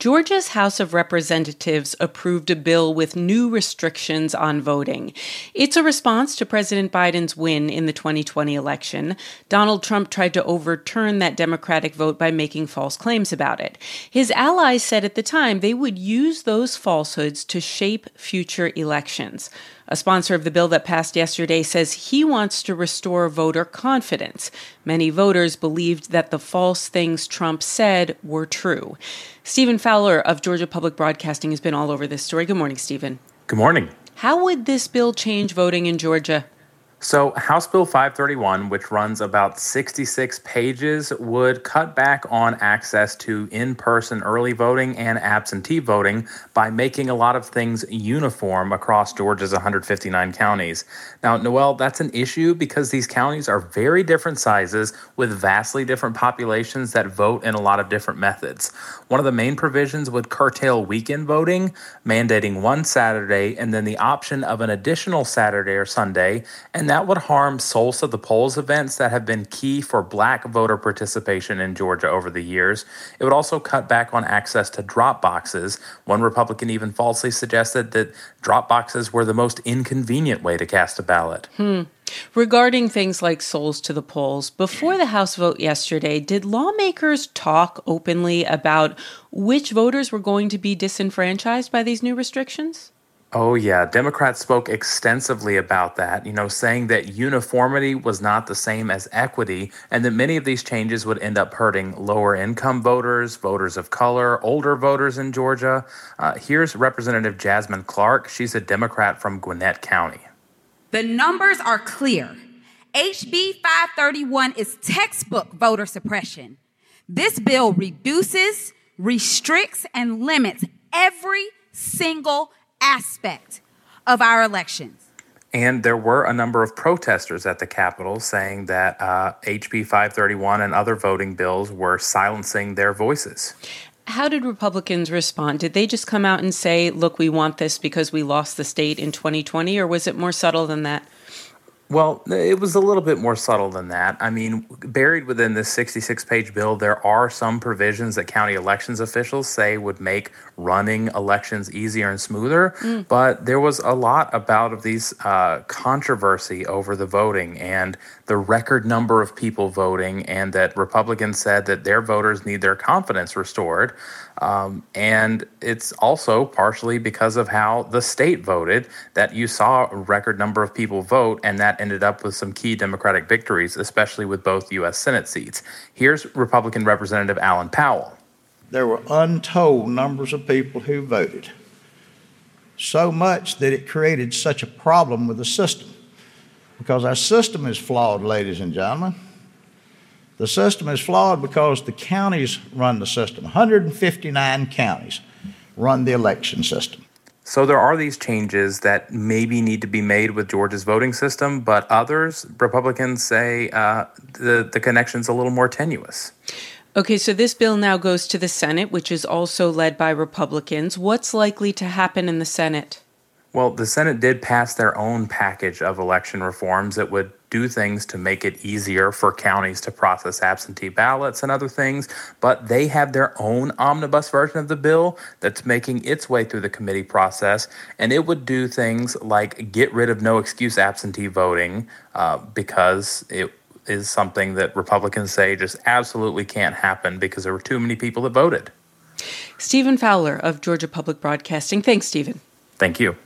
Georgia's House of Representatives approved a bill with new restrictions on voting. It's a response to President Biden's win in the 2020 election. Donald Trump tried to overturn that Democratic vote by making false claims about it. His allies said at the time they would use those falsehoods to shape future elections. A sponsor of the bill that passed yesterday says he wants to restore voter confidence. Many voters believed that the false things Trump said were true. Stephen Fowler of Georgia Public Broadcasting has been all over this story. Good morning, Stephen. Good morning. How would this bill change voting in Georgia? So House Bill 531, which runs about 66 pages, would cut back on access to in-person early voting and absentee voting by making a lot of things uniform across Georgia's 159 counties. Now, Noel, that's an issue because these counties are very different sizes with vastly different populations that vote in a lot of different methods. One of the main provisions would curtail weekend voting, mandating one Saturday and then the option of an additional Saturday or Sunday, and that would harm Souls to the Polls events that have been key for Black voter participation in Georgia over the years. It would also cut back on access to drop boxes. One Republican even falsely suggested that drop boxes were the most inconvenient way to cast a ballot. Regarding things like Souls to the Polls, before the House vote yesterday, did lawmakers talk openly about which voters were going to be disenfranchised by these new restrictions? Oh, yeah. Democrats spoke extensively about that, saying that uniformity was not the same as equity, and that many of these changes would end up hurting lower income voters, voters of color, older voters in Georgia. Here's Representative Jasmine Clark. She's a Democrat from Gwinnett County. The numbers are clear. HB 531 is textbook voter suppression. This bill reduces, restricts, and limits every single aspect of our elections. And there were a number of protesters at the Capitol saying that HB 531 and other voting bills were silencing their voices. How did Republicans respond? Did they just come out and say, look, we want this because we lost the state in 2020, or was it more subtle than that? Well, it was a little bit more subtle than that. I mean, buried within this 66-page bill, there are some provisions that county elections officials say would make running elections easier and smoother. But there was a lot of these controversy over the voting and the record number of people voting, and that Republicans said that their voters need their confidence restored. And it's also partially because of how the state voted that you saw a record number of people vote, and that ended up with some key Democratic victories, especially with both U.S. Senate seats. Here's Republican Representative Alan Powell. There were untold numbers of people who voted, so much that it created such a problem with the system, because our system is flawed, ladies and gentlemen. The system is flawed because the counties run the system. 159 counties run the election system. So there are these changes that maybe need to be made with Georgia's voting system, but others, Republicans say the connection's a little more tenuous. Okay, so this bill now goes to the Senate, which is also led by Republicans. What's likely to happen in the Senate? Well, the Senate did pass their own package of election reforms that would do things to make it easier for counties to process absentee ballots and other things, but they have their own omnibus version of the bill that's making its way through the committee process, and it would do things like get rid of no excuse absentee voting because it is something that Republicans say just absolutely can't happen because there were too many people that voted. Stephen Fowler of Georgia Public Broadcasting. Thanks, Stephen. Thank you.